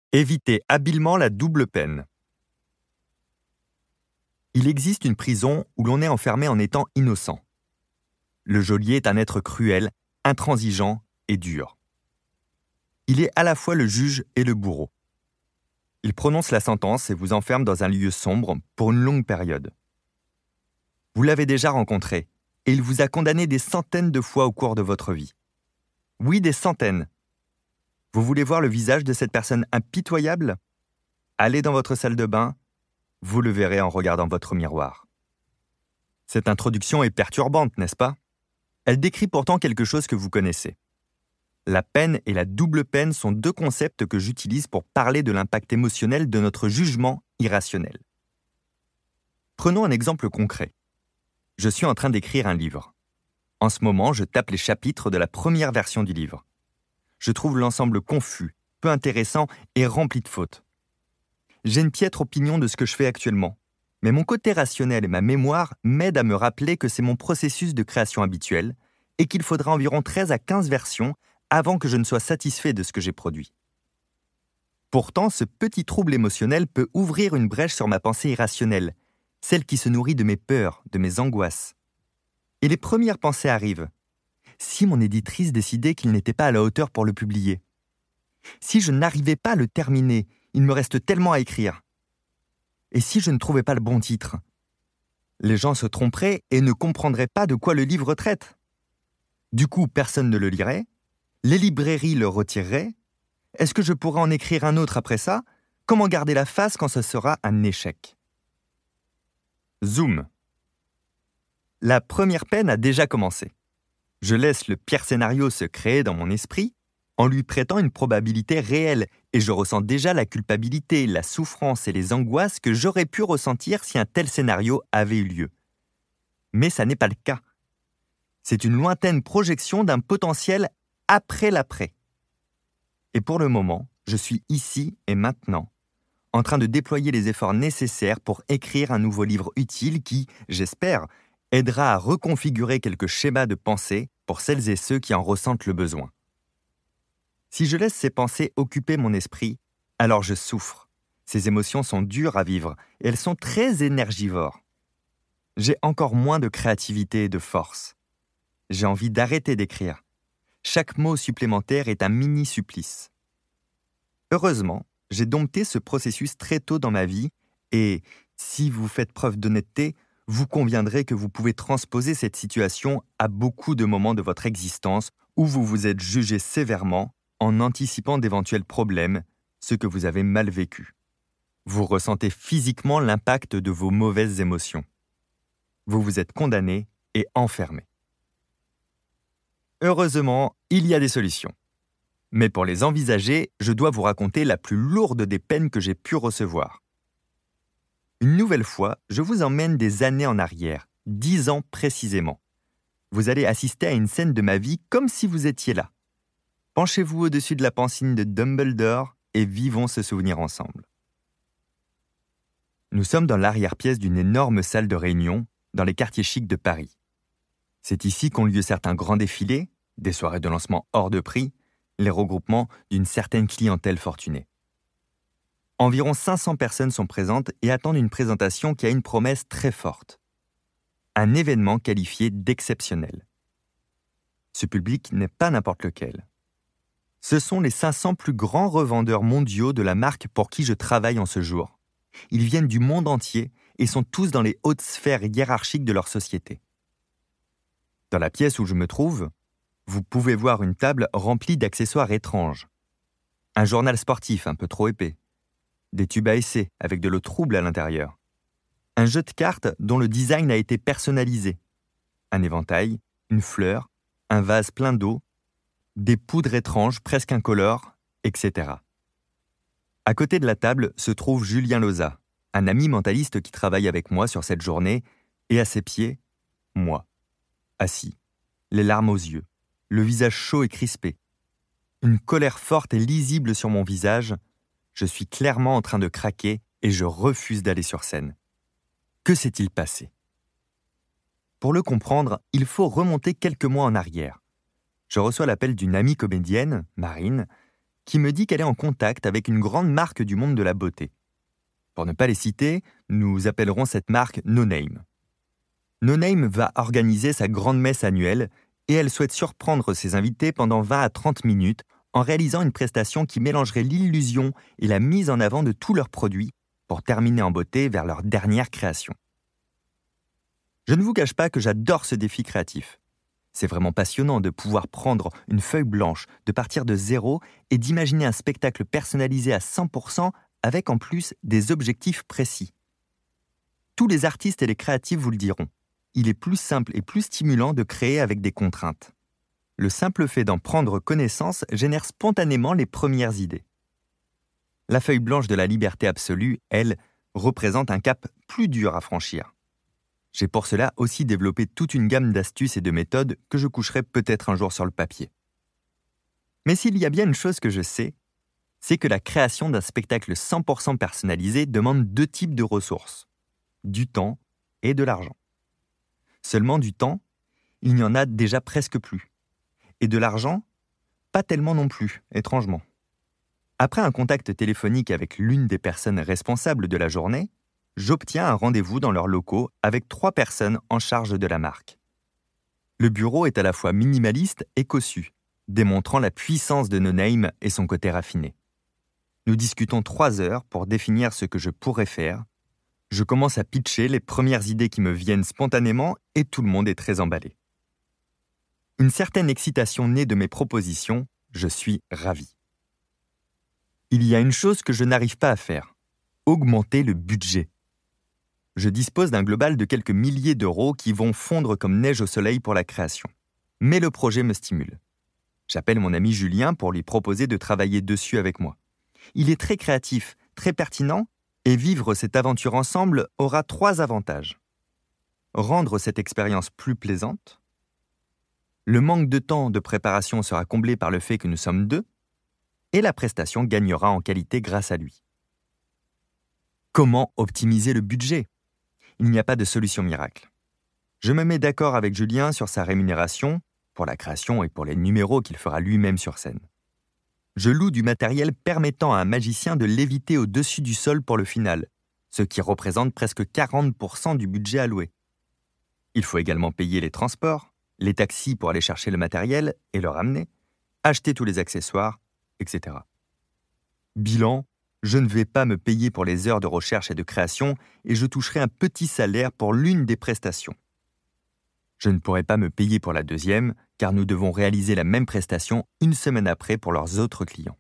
Évitez habilement la double peine. Il existe une prison où l'on est enfermé en étant innocent. Le geôlier est un être cruel, intransigeant et dur. Il est à la fois le juge et le bourreau. Il prononce la sentence et vous enferme dans un lieu sombre pour une longue période. Vous l'avez déjà rencontré et il vous a condamné des centaines de fois au cours de votre vie. Oui, des centaines. Vous voulez voir le visage de cette personne impitoyable ? Allez dans votre salle de bain, vous le verrez en regardant votre miroir. Cette introduction est perturbante, n'est-ce pas ? Elle décrit pourtant quelque chose que vous connaissez. La peine et la double peine sont deux concepts que j'utilise pour parler de l'impact émotionnel de notre jugement irrationnel. Prenons un exemple concret. Je suis en train d'écrire un livre. En ce moment, je tape les chapitres de la première version du livre. Je trouve l'ensemble confus, peu intéressant et rempli de fautes. J'ai une piètre opinion de ce que je fais actuellement, mais mon côté rationnel et ma mémoire m'aident à me rappeler que c'est mon processus de création habituel et qu'il faudra environ 13 à 15 versions avant que je ne sois satisfait de ce que j'ai produit. Pourtant, ce petit trouble émotionnel peut ouvrir une brèche sur ma pensée irrationnelle, celle qui se nourrit de mes peurs, de mes angoisses. Et les premières pensées arrivent. Si mon éditrice décidait qu'il n'était pas à la hauteur pour le publier ? Si je n'arrivais pas à le terminer, il me reste tellement à écrire. Et si je ne trouvais pas le bon titre ? Les gens se tromperaient et ne comprendraient pas de quoi le livre traite. Du coup, personne ne le lirait. Les librairies le retireraient. Est-ce que je pourrais en écrire un autre après ça ? Comment garder la face quand ce sera un échec ? Zoom. La première peine a déjà commencé. Je laisse le pire scénario se créer dans mon esprit en lui prêtant une probabilité réelle et je ressens déjà la culpabilité, la souffrance et les angoisses que j'aurais pu ressentir si un tel scénario avait eu lieu. Mais ça n'est pas le cas. C'est une lointaine projection d'un potentiel après l'après. Et pour le moment, je suis ici et maintenant, en train de déployer les efforts nécessaires pour écrire un nouveau livre utile qui, j'espère, aidera à reconfigurer quelques schémas de pensée pour celles et ceux qui en ressentent le besoin. Si je laisse ces pensées occuper mon esprit, alors je souffre. Ces émotions sont dures à vivre et elles sont très énergivores. J'ai encore moins de créativité et de force. J'ai envie d'arrêter d'écrire. Chaque mot supplémentaire est un mini-supplice. Heureusement, j'ai dompté ce processus très tôt dans ma vie et, si vous faites preuve d'honnêteté, vous conviendrez que vous pouvez transposer cette situation à beaucoup de moments de votre existence où vous vous êtes jugé sévèrement en anticipant d'éventuels problèmes, ce que vous avez mal vécu. Vous ressentez physiquement l'impact de vos mauvaises émotions. Vous vous êtes condamné et enfermé. Heureusement, il y a des solutions. Mais pour les envisager, je dois vous raconter la plus lourde des peines que j'ai pu recevoir. Une nouvelle fois, je vous emmène des années en arrière, 10 ans précisément. Vous allez assister à une scène de ma vie comme si vous étiez là. Penchez-vous au-dessus de la pancine de Dumbledore et vivons ce souvenir ensemble. Nous sommes dans l'arrière-pièce d'une énorme salle de réunion dans les quartiers chics de Paris. C'est ici qu'ont lieu certains grands défilés, des soirées de lancement hors de prix, les regroupements d'une certaine clientèle fortunée. Environ 500 personnes sont présentes et attendent une présentation qui a une promesse très forte. Un événement qualifié d'exceptionnel. Ce public n'est pas n'importe lequel. Ce sont les 500 plus grands revendeurs mondiaux de la marque pour qui je travaille en ce jour. Ils viennent du monde entier et sont tous dans les hautes sphères hiérarchiques de leur société. Dans la pièce où je me trouve, vous pouvez voir une table remplie d'accessoires étranges. Un journal sportif un peu trop épais. Des tubes à essai avec de l'eau trouble à l'intérieur. Un jeu de cartes dont le design a été personnalisé. Un éventail, une fleur, un vase plein d'eau, des poudres étranges presque incolores, etc. À côté de la table se trouve Julien Loza, un ami mentaliste qui travaille avec moi sur cette journée, et à ses pieds, moi, assis, les larmes aux yeux, le visage chaud et crispé. Une colère forte et lisible sur mon visage. Je suis clairement en train de craquer et je refuse d'aller sur scène. Que s'est-il passé ? Pour le comprendre, il faut remonter quelques mois en arrière. Je reçois l'appel d'une amie comédienne, Marine, qui me dit qu'elle est en contact avec une grande marque du monde de la beauté. Pour ne pas les citer, nous appellerons cette marque No Name. No Name va organiser sa grande messe annuelle et elle souhaite surprendre ses invités pendant 20 à 30 minutes en réalisant une prestation qui mélangerait l'illusion et la mise en avant de tous leurs produits pour terminer en beauté vers leur dernière création. Je ne vous cache pas que j'adore ce défi créatif. C'est vraiment passionnant de pouvoir prendre une feuille blanche, de partir de zéro et d'imaginer un spectacle personnalisé à 100% avec en plus des objectifs précis. Tous les artistes et les créatifs vous le diront. Il est plus simple et plus stimulant de créer avec des contraintes. Le simple fait d'en prendre connaissance génère spontanément les premières idées. La feuille blanche de la liberté absolue, elle, représente un cap plus dur à franchir. J'ai pour cela aussi développé toute une gamme d'astuces et de méthodes que je coucherai peut-être un jour sur le papier. Mais s'il y a bien une chose que je sais, c'est que la création d'un spectacle 100% personnalisé demande 2 types de ressources, du temps et de l'argent. Seulement du temps, il n'y en a déjà presque plus. Et de l'argent, pas tellement non plus, étrangement. Après un contact téléphonique avec l'une des personnes responsables de la journée, j'obtiens un rendez-vous dans leurs locaux avec 3 personnes en charge de la marque. Le bureau est à la fois minimaliste et cossu, démontrant la puissance de No Name et son côté raffiné. Nous discutons 3 heures pour définir ce que je pourrais faire. Je commence à pitcher les premières idées qui me viennent spontanément et tout le monde est très emballé. Une certaine excitation née de mes propositions, je suis ravi. Il y a une chose que je n'arrive pas à faire, augmenter le budget. Je dispose d'un global de quelques milliers d'euros qui vont fondre comme neige au soleil pour la création. Mais le projet me stimule. J'appelle mon ami Julien pour lui proposer de travailler dessus avec moi. Il est très créatif, très pertinent, et vivre cette aventure ensemble aura 3 avantages. Rendre cette expérience plus plaisante. Le manque de temps de préparation sera comblé par le fait que nous sommes 2, et la prestation gagnera en qualité grâce à lui. Comment optimiser le budget ? Il n'y a pas de solution miracle. Je me mets d'accord avec Julien sur sa rémunération, pour la création et pour les numéros qu'il fera lui-même sur scène. Je loue du matériel permettant à un magicien de léviter au-dessus du sol pour le final, ce qui représente presque 40% du budget alloué. Il faut également payer les transports, les taxis pour aller chercher le matériel et le ramener, acheter tous les accessoires, etc. Bilan, je ne vais pas me payer pour les heures de recherche et de création et je toucherai un petit salaire pour l'une des prestations. Je ne pourrai pas me payer pour la deuxième, car nous devons réaliser la même prestation une semaine après pour leurs autres clients.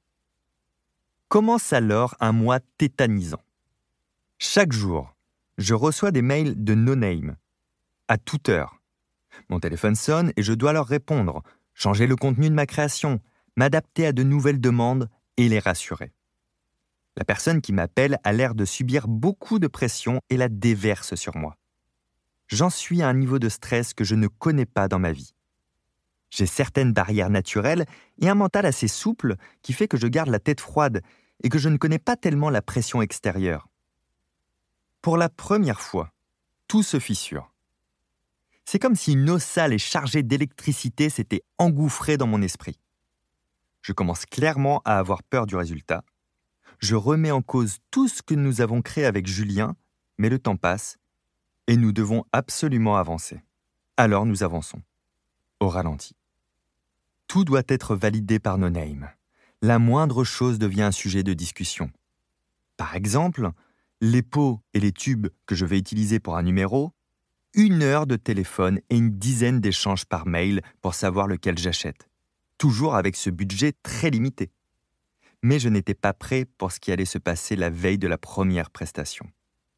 Commence alors un mois tétanisant. Chaque jour, je reçois des mails de No Name, à toute heure. Mon téléphone sonne et je dois leur répondre, changer le contenu de ma création, m'adapter à de nouvelles demandes et les rassurer. La personne qui m'appelle a l'air de subir beaucoup de pression et la déverse sur moi. J'en suis à un niveau de stress que je ne connais pas dans ma vie. J'ai certaines barrières naturelles et un mental assez souple qui fait que je garde la tête froide et que je ne connais pas tellement la pression extérieure. Pour la première fois, tout se fissure. C'est comme si une eau sale et chargée d'électricité s'était engouffrée dans mon esprit. Je commence clairement à avoir peur du résultat. Je remets en cause tout ce que nous avons créé avec Julien, mais le temps passe et nous devons absolument avancer. Alors nous avançons, au ralenti. Tout doit être validé par No Name. La moindre chose devient un sujet de discussion. Par exemple, les pots et les tubes que je vais utiliser pour un numéro, 1 heure de téléphone et une dizaine d'échanges par mail pour savoir lequel j'achète. Toujours avec ce budget très limité. Mais je n'étais pas prêt pour ce qui allait se passer la veille de la première prestation.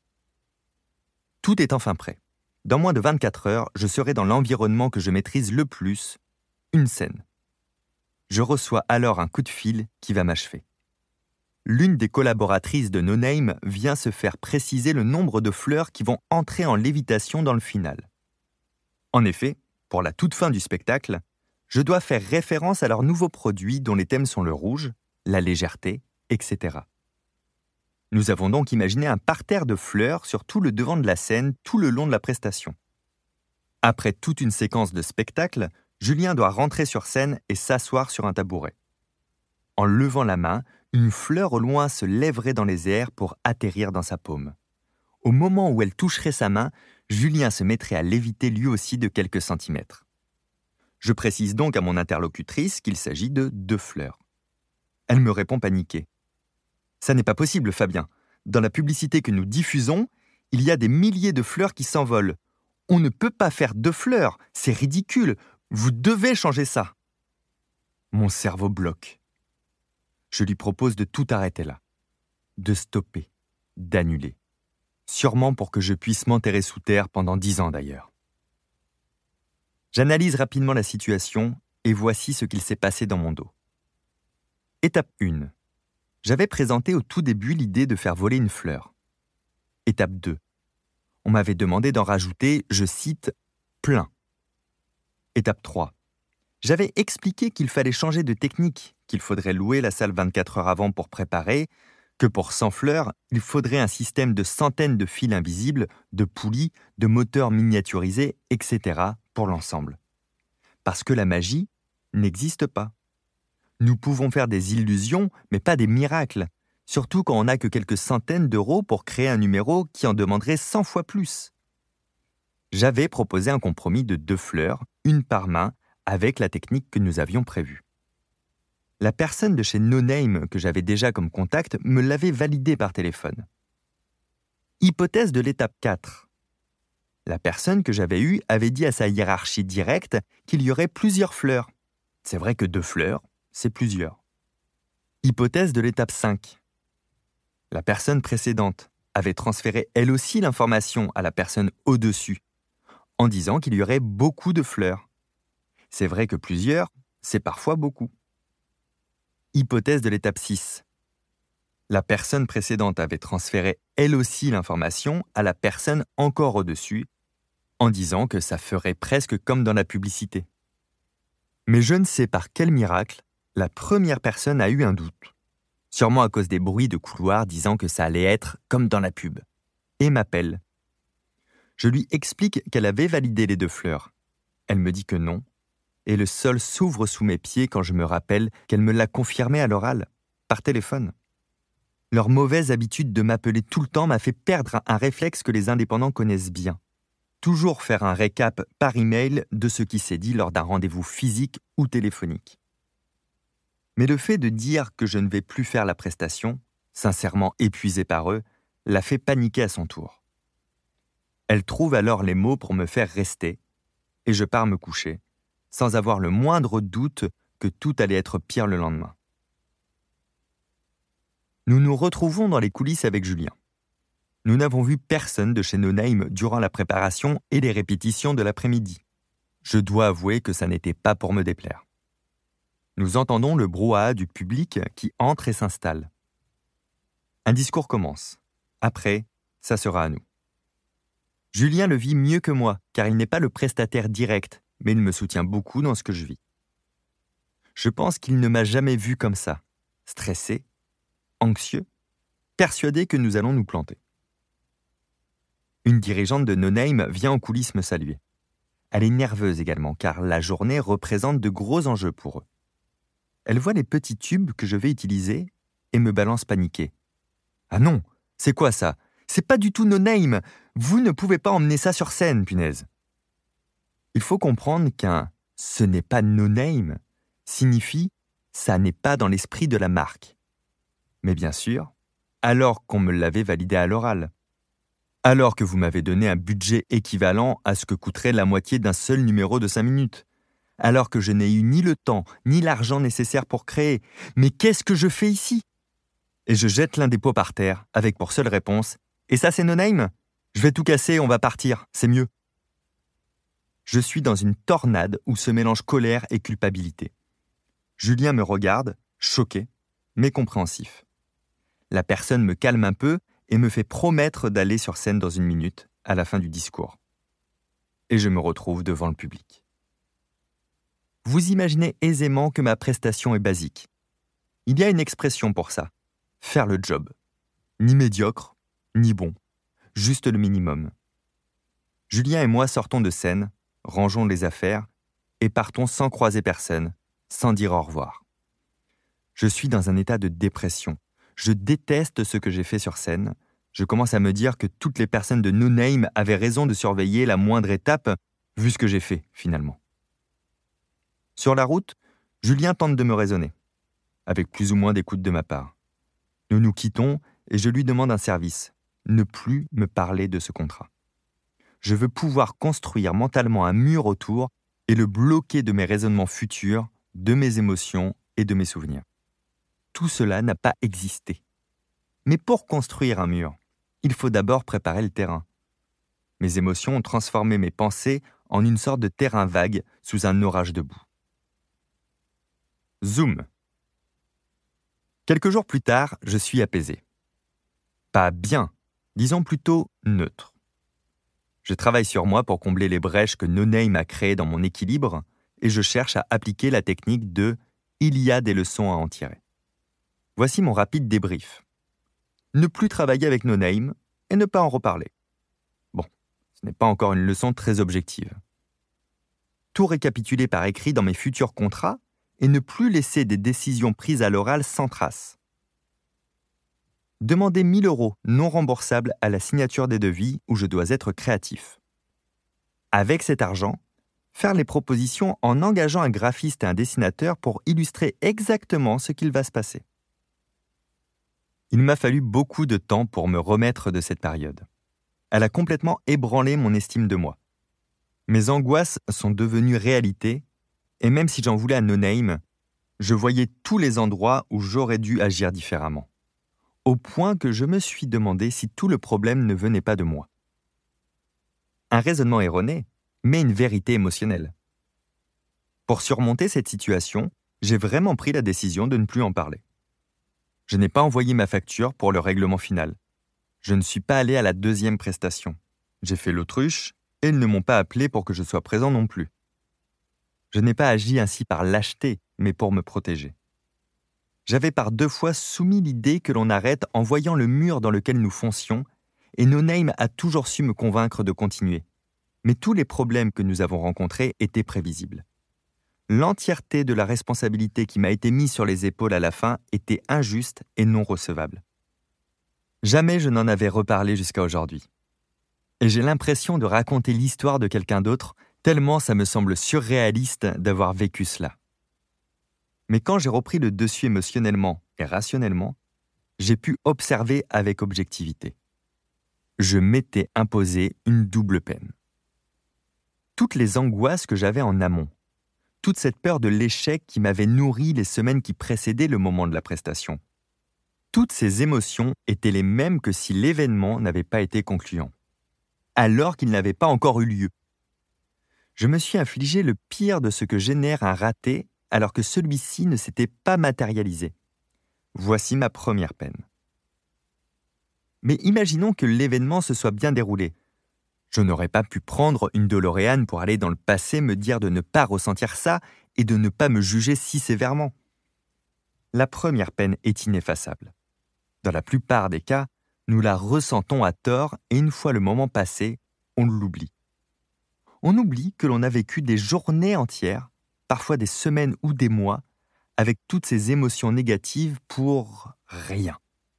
Tout est enfin prêt. Dans moins de 24 heures, je serai dans l'environnement que je maîtrise le plus, une scène. Je reçois alors un coup de fil qui va m'achever. L'une des collaboratrices de No Name vient se faire préciser le nombre de fleurs qui vont entrer en lévitation dans le final. En effet, pour la toute fin du spectacle, je dois faire référence à leurs nouveaux produits dont les thèmes sont le rouge, la légèreté, etc. Nous avons donc imaginé un parterre de fleurs sur tout le devant de la scène tout le long de la prestation. Après toute une séquence de spectacle, Julien doit rentrer sur scène et s'asseoir sur un tabouret. En levant la main, une fleur au loin se lèverait dans les airs pour atterrir dans sa paume. Au moment où elle toucherait sa main, Julien se mettrait à léviter lui aussi de quelques centimètres. Je précise donc à mon interlocutrice qu'il s'agit de 2 fleurs. Elle me répond paniquée. « Ça n'est pas possible, Fabien. Dans la publicité que nous diffusons, il y a des milliers de fleurs qui s'envolent. On ne peut pas faire 2 fleurs, c'est ridicule. Vous devez changer ça. » Mon cerveau bloque. Je lui propose de tout arrêter là, de stopper, d'annuler. Sûrement pour que je puisse m'enterrer sous terre pendant 10 ans d'ailleurs. J'analyse rapidement la situation et voici ce qu'il s'est passé dans mon dos. Étape 1. J'avais présenté au tout début l'idée de faire voler une fleur. Étape 2. On m'avait demandé d'en rajouter, je cite, « plein ». Étape 3. J'avais expliqué qu'il fallait changer de technique, qu'il faudrait louer la salle 24 heures avant pour préparer, que pour 100 fleurs, il faudrait un système de centaines de fils invisibles, de poulies, de moteurs miniaturisés, etc. pour l'ensemble. Parce que la magie n'existe pas. Nous pouvons faire des illusions, mais pas des miracles, surtout quand on n'a que quelques centaines d'euros pour créer un numéro qui en demanderait 100 fois plus. J'avais proposé un compromis de 2 fleurs, une par main, avec la technique que nous avions prévue. La personne de chez No Name que j'avais déjà comme contact me l'avait validé par téléphone. Hypothèse de l'étape 4. La personne que j'avais eue avait dit à sa hiérarchie directe qu'il y aurait plusieurs fleurs. C'est vrai que 2 fleurs, c'est plusieurs. Hypothèse de l'étape 5. La personne précédente avait transféré elle aussi l'information à la personne au-dessus, en disant qu'il y aurait beaucoup de fleurs. C'est vrai que plusieurs, c'est parfois beaucoup. Hypothèse de l'étape 6. La personne précédente avait transféré elle aussi l'information à la personne encore au-dessus, en disant que ça ferait presque comme dans la publicité. Mais je ne sais par quel miracle, la première personne a eu un doute. Sûrement à cause des bruits de couloir disant que ça allait être comme dans la pub. Et m'appelle. Je lui explique qu'elle avait validé les 2 fleurs. Elle me dit que non. Et le sol s'ouvre sous mes pieds quand je me rappelle qu'elle me l'a confirmé à l'oral, par téléphone. Leur mauvaise habitude de m'appeler tout le temps m'a fait perdre un réflexe que les indépendants connaissent bien. Toujours faire un récap par email de ce qui s'est dit lors d'un rendez-vous physique ou téléphonique. Mais le fait de dire que je ne vais plus faire la prestation, sincèrement épuisé par eux, l'a fait paniquer à son tour. Elle trouve alors les mots pour me faire rester, et je pars me coucher, sans avoir le moindre doute que tout allait être pire le lendemain. Nous nous retrouvons dans les coulisses avec Julien. Nous n'avons vu personne de chez No Name durant la préparation et les répétitions de l'après-midi. Je dois avouer que ça n'était pas pour me déplaire. Nous entendons le brouhaha du public qui entre et s'installe. Un discours commence. Après, ça sera à nous. Julien le vit mieux que moi, car il n'est pas le prestataire direct, mais il me soutient beaucoup dans ce que je vis. Je pense qu'il ne m'a jamais vu comme ça, stressé, anxieux, persuadé que nous allons nous planter. Une dirigeante de No Name vient en coulisses me saluer. Elle est nerveuse également, car la journée représente de gros enjeux pour eux. Elle voit les petits tubes que je vais utiliser et me balance paniquée. « Ah non, c'est quoi ça ? C'est pas du tout No Name. Vous ne pouvez pas emmener ça sur scène, punaise. » Il faut comprendre qu'un « ce n'est pas No Name » signifie « ça n'est pas dans l'esprit de la marque ». Mais bien sûr, alors qu'on me l'avait validé à l'oral. Alors que vous m'avez donné un budget équivalent à ce que coûterait la moitié d'un seul numéro de 5 minutes. Alors que je n'ai eu ni le temps, ni l'argent nécessaire pour créer. Mais qu'est-ce que je fais ici ? Et je jette l'un des pots par terre, avec pour seule réponse « Et ça, c'est No Name ? Je vais tout casser, on va partir, c'est mieux. » Je suis dans une tornade où se mélangent colère et culpabilité. Julien me regarde, choqué, mais compréhensif. La personne me calme un peu et me fait promettre d'aller sur scène dans 1 minute, à la fin du discours. Et je me retrouve devant le public. Vous imaginez aisément que ma prestation est basique. Il y a une expression pour ça, faire le job. Ni médiocre, ni bon, juste le minimum. Julien et moi sortons de scène, rangeons les affaires et partons sans croiser personne, sans dire au revoir. Je suis dans un état de dépression. Je déteste ce que j'ai fait sur scène. Je commence à me dire que toutes les personnes de No Name avaient raison de surveiller la moindre étape, vu ce que j'ai fait, finalement. Sur la route, Julien tente de me raisonner, avec plus ou moins d'écoute de ma part. Nous nous quittons et je lui demande un service, ne plus me parler de ce contrat. Je veux pouvoir construire mentalement un mur autour et le bloquer de mes raisonnements futurs, de mes émotions et de mes souvenirs. Tout cela n'a pas existé. Mais pour construire un mur, il faut d'abord préparer le terrain. Mes émotions ont transformé mes pensées en une sorte de terrain vague sous un orage de boue. Zoom. Quelques jours plus tard, je suis apaisé. Pas bien, disons plutôt neutre. Je travaille sur moi pour combler les brèches que No Name a créées dans mon équilibre et je cherche à appliquer la technique de « il y a des leçons à en tirer ». Voici mon rapide débrief. Ne plus travailler avec No Name et ne pas en reparler. Bon, ce n'est pas encore une leçon très objective. Tout récapituler par écrit dans mes futurs contrats et ne plus laisser des décisions prises à l'oral sans trace. Demander 1 000 € non remboursables à la signature des devis où je dois être créatif. Avec cet argent, faire les propositions en engageant un graphiste et un dessinateur pour illustrer exactement ce qu'il va se passer. Il m'a fallu beaucoup de temps pour me remettre de cette période. Elle a complètement ébranlé mon estime de moi. Mes angoisses sont devenues réalité, et même si j'en voulais à No Name, je voyais tous les endroits où j'aurais dû agir différemment. Au point que je me suis demandé si tout le problème ne venait pas de moi. Un raisonnement erroné, mais une vérité émotionnelle. Pour surmonter cette situation, j'ai vraiment pris la décision de ne plus en parler. Je n'ai pas envoyé ma facture pour le règlement final. Je ne suis pas allé à la 2e prestation. J'ai fait l'autruche et ils ne m'ont pas appelé pour que je sois présent non plus. Je n'ai pas agi ainsi par lâcheté, mais pour me protéger. J'avais par 2 fois soumis l'idée que l'on arrête en voyant le mur dans lequel nous foncions, et No Name a toujours su me convaincre de continuer. Mais tous les problèmes que nous avons rencontrés étaient prévisibles. L'entièreté de la responsabilité qui m'a été mise sur les épaules à la fin était injuste et non recevable. Jamais je n'en avais reparlé jusqu'à aujourd'hui. Et j'ai l'impression de raconter l'histoire de quelqu'un d'autre, tellement ça me semble surréaliste d'avoir vécu cela. Mais quand j'ai repris le dessus émotionnellement et rationnellement, j'ai pu observer avec objectivité. Je m'étais imposé une double peine. Toutes les angoisses que j'avais en amont, toute cette peur de l'échec qui m'avait nourri les semaines qui précédaient le moment de la prestation, toutes ces émotions étaient les mêmes que si l'événement n'avait pas été concluant, alors qu'il n'avait pas encore eu lieu. Je me suis infligé le pire de ce que génère un raté alors que celui-ci ne s'était pas matérialisé. Voici ma première peine. Mais imaginons que l'événement se soit bien déroulé. Je n'aurais pas pu prendre une DeLorean pour aller dans le passé me dire de ne pas ressentir ça et de ne pas me juger si sévèrement. La première peine est ineffaçable. Dans la plupart des cas, nous la ressentons à tort et une fois le moment passé, on l'oublie. On oublie que l'on a vécu des journées entières, parfois des semaines ou des mois, avec toutes ces émotions négatives pour rien.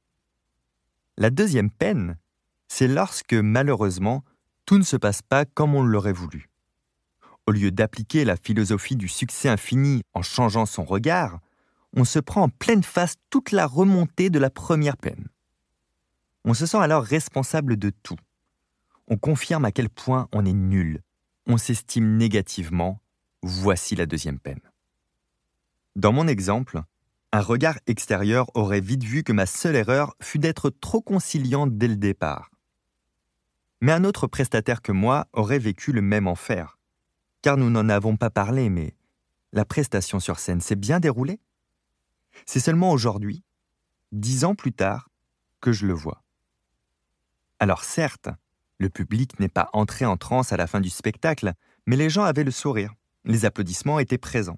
La deuxième peine, c'est lorsque, malheureusement, tout ne se passe pas comme on l'aurait voulu. Au lieu d'appliquer la philosophie du succès infini en changeant son regard, on se prend en pleine face toute la remontée de la première peine. On se sent alors responsable de tout. On confirme à quel point on est nul. On s'estime négativement. Voici la deuxième peine. Dans mon exemple, un regard extérieur aurait vite vu que ma seule erreur fut d'être trop conciliant dès le départ. Mais un autre prestataire que moi aurait vécu le même enfer. Car nous n'en avons pas parlé, mais la prestation sur scène s'est bien déroulée. C'est seulement aujourd'hui, 10 ans plus tard, que je le vois. Alors certes, le public n'est pas entré en transe à la fin du spectacle, mais les gens avaient le sourire, les applaudissements étaient présents.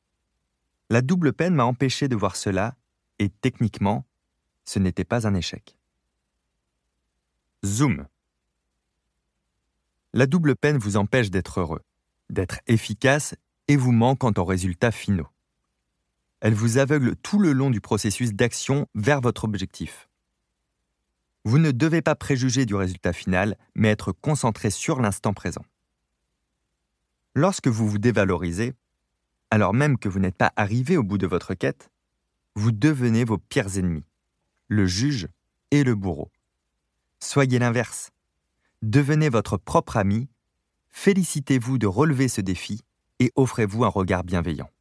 La double peine m'a empêché de voir cela, et techniquement, ce n'était pas un échec. Zoom. La double peine vous empêche d'être heureux, d'être efficace et vous manque quant aux résultats finaux. Elle vous aveugle tout le long du processus d'action vers votre objectif. Vous ne devez pas préjuger du résultat final, mais être concentré sur l'instant présent. Lorsque vous vous dévalorisez, alors même que vous n'êtes pas arrivé au bout de votre quête, vous devenez vos pires ennemis, le juge et le bourreau. Soyez l'inverse. Devenez votre propre ami, félicitez-vous de relever ce défi et offrez-vous un regard bienveillant.